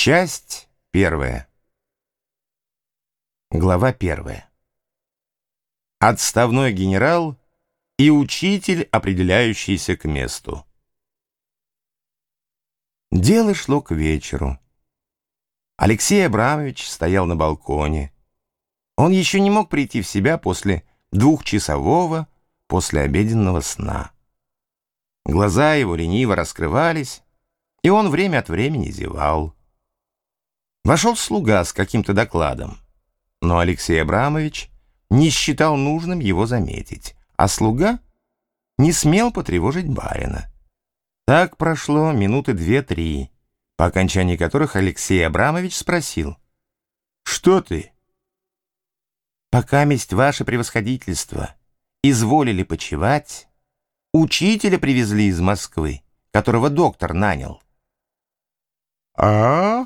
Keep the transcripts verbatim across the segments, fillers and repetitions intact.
Часть первая. Глава первая. Отставной генерал и учитель, определяющийся к месту. Дело шло к вечеру. Алексей Абрамович стоял на балконе. Он еще не мог прийти в себя после двухчасового послеобеденного сна. Глаза его лениво раскрывались, и он время от времени зевал. Вошел слуга с каким-то докладом, но Алексей Абрамович не считал нужным его заметить, а слуга не смел потревожить барина. Так прошло минуты две-три, по окончании которых Алексей Абрамович спросил: «Что ты?» «Покаместь ваше превосходительство изволили почивать, учителя привезли из Москвы, которого доктор нанял». «А-а-а?»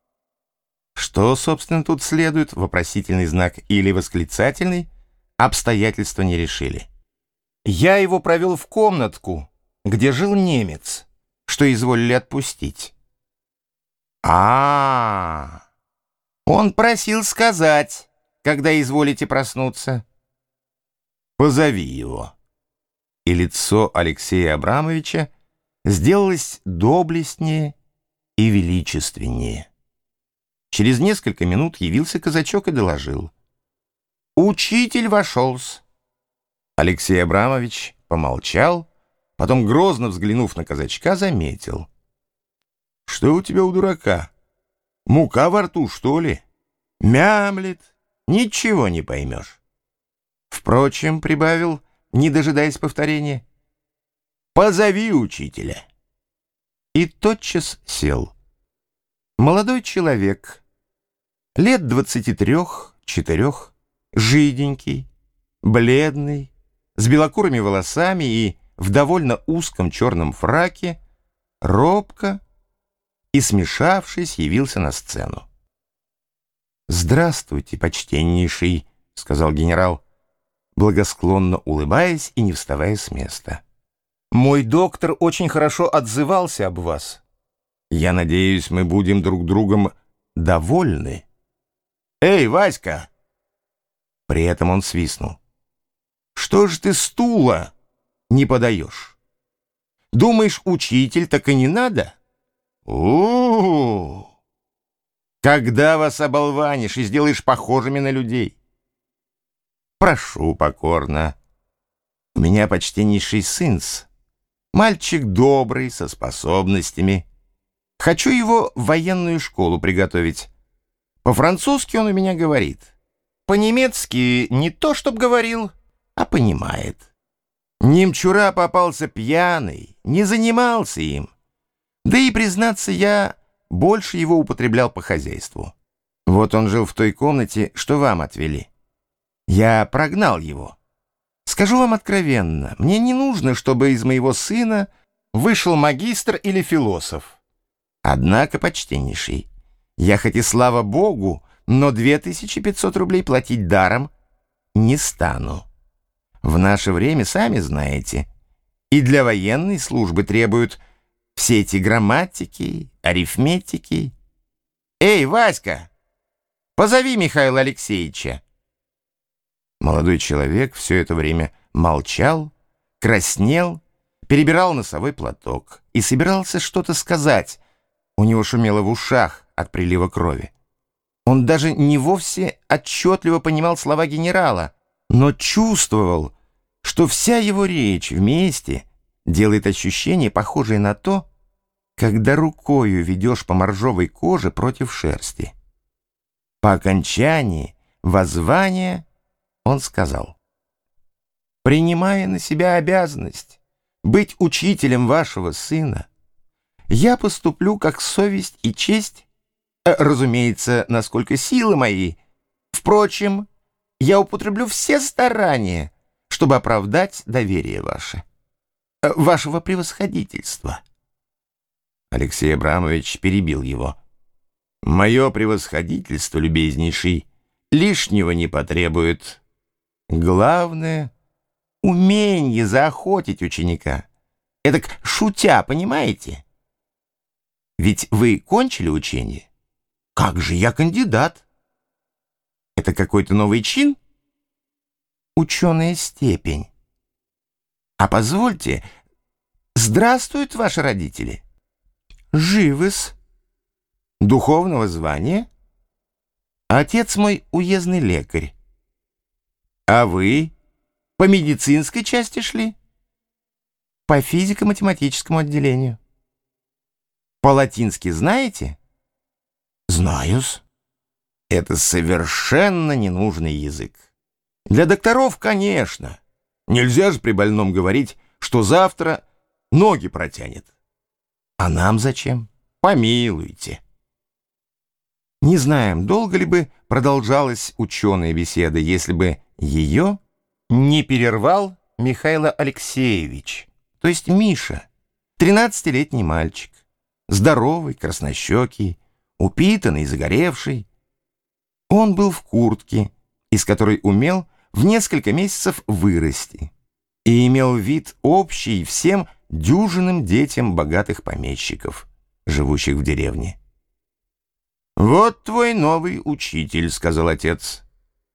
Что, собственно, тут следует, вопросительный знак или восклицательный, обстоятельства не решили. Я его провел в комнатку, где жил немец, что изволили отпустить. А, -а, -а. Он просил сказать, когда изволите проснуться. Позови его. И лицо Алексея Абрамовича сделалось доблестнее и величественнее. Через несколько минут явился казачок и доложил: «Учитель вошел-с». Алексей Абрамович помолчал, потом, грозно взглянув на казачка, заметил: «Что у тебя у дурака? Мука во рту, что ли? Мямлет, ничего не поймешь». Впрочем, прибавил, не дожидаясь повторения: «Позови учителя». И тотчас сел. Молодой человек, лет двадцати трех-четырех, жиденький, бледный, с белокурыми волосами и в довольно узком черном фраке, робко и, смешавшись, явился на сцену. «Здравствуйте, почтеннейший», — сказал генерал, благосклонно улыбаясь и не вставая с места. «Мой доктор очень хорошо отзывался об вас. Я надеюсь, мы будем друг другом довольны. Эй, Васька!» При этом он свистнул. «Что ж ты стула не подаешь? Думаешь, учитель, так и не надо? У-у-у! Когда вас оболванишь и сделаешь похожими на людей? Прошу покорно. У меня почтеннейший сын-с, мальчик добрый, со способностями. Хочу его в военную школу приготовить. По-французски он у меня говорит. По-немецки не то, чтоб говорил, а понимает. Немчура попался пьяный, не занимался им. Да и, признаться, я больше его употреблял по хозяйству. Вот он жил в той комнате, что вам отвели. Я прогнал его. Скажу вам откровенно, мне не нужно, чтобы из моего сына вышел магистр или философ. Однако, почтеннейший, я хоть и слава Богу, но две тысячи пятьсот рублей платить даром не стану. В наше время, сами знаете, и для военной службы требуют все эти грамматики, арифметики. Эй, Васька, позови Михаила Алексеевича». Молодой человек все это время молчал, краснел, перебирал носовой платок и собирался что-то сказать. У него шумело в ушах от прилива крови. Он даже не вовсе отчетливо понимал слова генерала, но чувствовал, что вся его речь вместе делает ощущение, похожее на то, когда рукою ведешь по моржовой коже против шерсти. По окончании воззвания он сказал: «Принимая на себя обязанность быть учителем вашего сына, я поступлю как совесть и честь, разумеется, насколько силы мои. Впрочем, я употреблю все старания, чтобы оправдать доверие ваше, вашего превосходительства». Алексей Абрамович перебил его. «Мое превосходительство, любезнейший, лишнего не потребует. Главное — уменье заохотить ученика. Эдак шутя, понимаете? Ведь вы кончили учение? Как же я кандидат? Это какой-то новый чин? Ученая степень. А позвольте, здравствуют ваши родители. Живы-с. Духовного звания? Отец мой уездный лекарь. А вы по медицинской части шли? По физико-математическому отделению. По-латински знаете? Знаю-с. Это совершенно ненужный язык. Для докторов, конечно. Нельзя же при больном говорить, что завтра ноги протянет. А нам зачем? Помилуйте. Не знаем, долго ли бы продолжалась ученая беседа, если бы ее не перервал Михаил Алексеевич, то есть Миша, тринадцатилетний мальчик, здоровый, краснощекий, упитанный, загоревший. Он был в куртке, из которой умел в несколько месяцев вырасти, и имел вид общий всем дюжинным детям богатых помещиков, живущих в деревне. «Вот твой новый учитель», — сказал отец.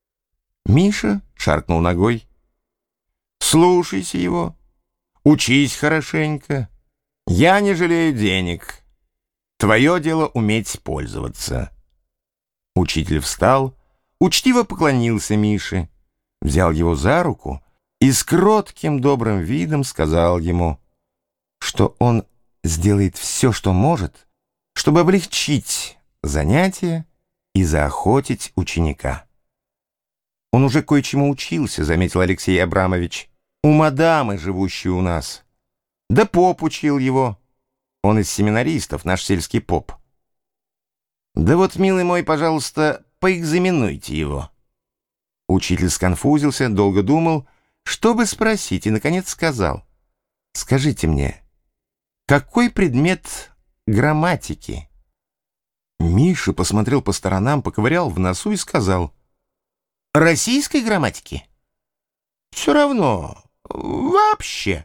Миша шаркнул ногой. «Слушайся его, учись хорошенько. Я не жалею денег. Твое дело уметь пользоваться». Учитель встал, учтиво поклонился Мише, взял его за руку и с кротким добрым видом сказал ему, что он сделает все, что может, чтобы облегчить занятия и заохотить ученика. Он уже кое-чему учился, заметил Алексей Абрамович, у мадамы, живущей у нас. Да поп учил его. Он из семинаристов, наш сельский поп. Да вот, милый мой, пожалуйста, поэкзаменуйте его. Учитель сконфузился, долго думал, что бы спросить, и, наконец, сказал: «Скажите мне, какой предмет грамматики?» Миша посмотрел по сторонам, поковырял в носу и сказал: «Российской грамматики? Все равно, вообще».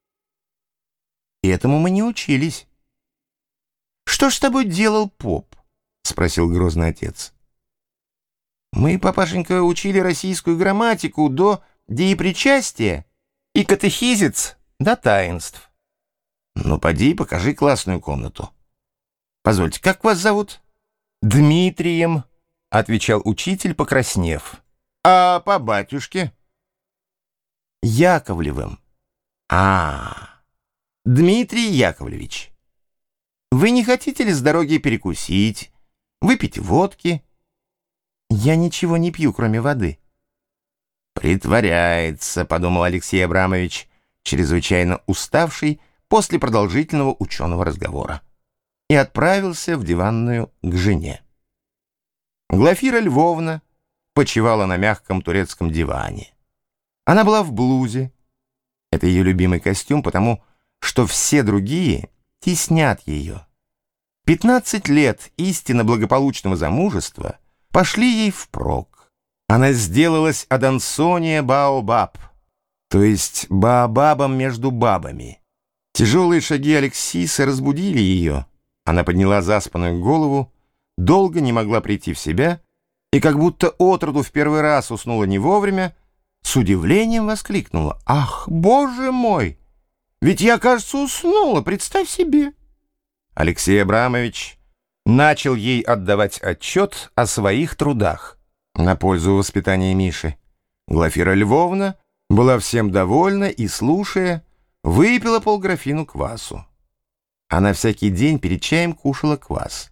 И этому мы не учились. «Что ж с тобой делал поп?» — спросил грозный отец. «Мы, папашенька, учили российскую грамматику до деепричастия и катехизис до таинств». «Ну, поди, покажи классную комнату». «Позвольте, как вас зовут?» «Дмитрием», — отвечал учитель, покраснев. «А по батюшке?» «Яковлевым». «А, Дмитрий Яковлевич, вы не хотите ли с дороги перекусить, выпить водки?» «Я ничего не пью, кроме воды». «Притворяется», — подумал Алексей Абрамович, чрезвычайно уставший после продолжительного ученого разговора, и отправился в диванную к жене. Глафира Львовна почивала на мягком турецком диване. Она была в блузе. Это ее любимый костюм, потому что все другие теснят ее. Пятнадцать лет истинно благополучного замужества пошли ей впрок. Она сделалась Адансония Баобаб, то есть Баобабом между бабами. Тяжелые шаги Алексиса разбудили ее. Она подняла заспанную голову, долго не могла прийти в себя и, как будто отроду в первый раз уснула не вовремя, с удивлением воскликнула: «Ах, боже мой! Ведь я, кажется, уснула, представь себе!» Алексей Абрамович начал ей отдавать отчет о своих трудах на пользу воспитания Миши. Глафира Львовна была всем довольна и, слушая, выпила полграфину квасу. Она всякий день перед чаем кушала квас.